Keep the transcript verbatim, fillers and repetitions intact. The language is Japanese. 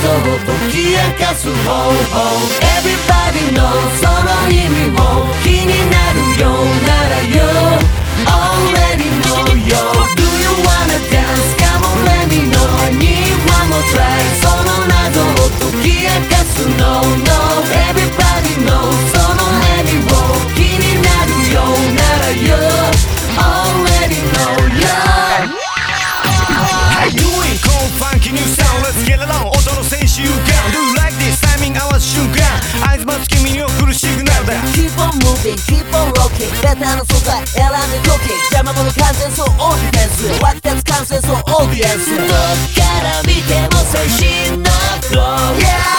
謎を解き明かす方法 Everybody knows その意味も気になるようなら You already know yo Do you wanna dance? Come on let me know I need one more try その謎を解き明かす No no Everybody knows その意味を気になるようなら You already know yo How you doing? Cold funky new sound Let's get along 音の選手 You can do like this タイミング合わす瞬間合図待つ君に送るシグナルだ Keep on moving, keep on rocking ベタな素材選んで解き邪魔者完全そうオーディフェンス湧き立つ完成そうオーディエンスどっから見ても最新のフロー Yeah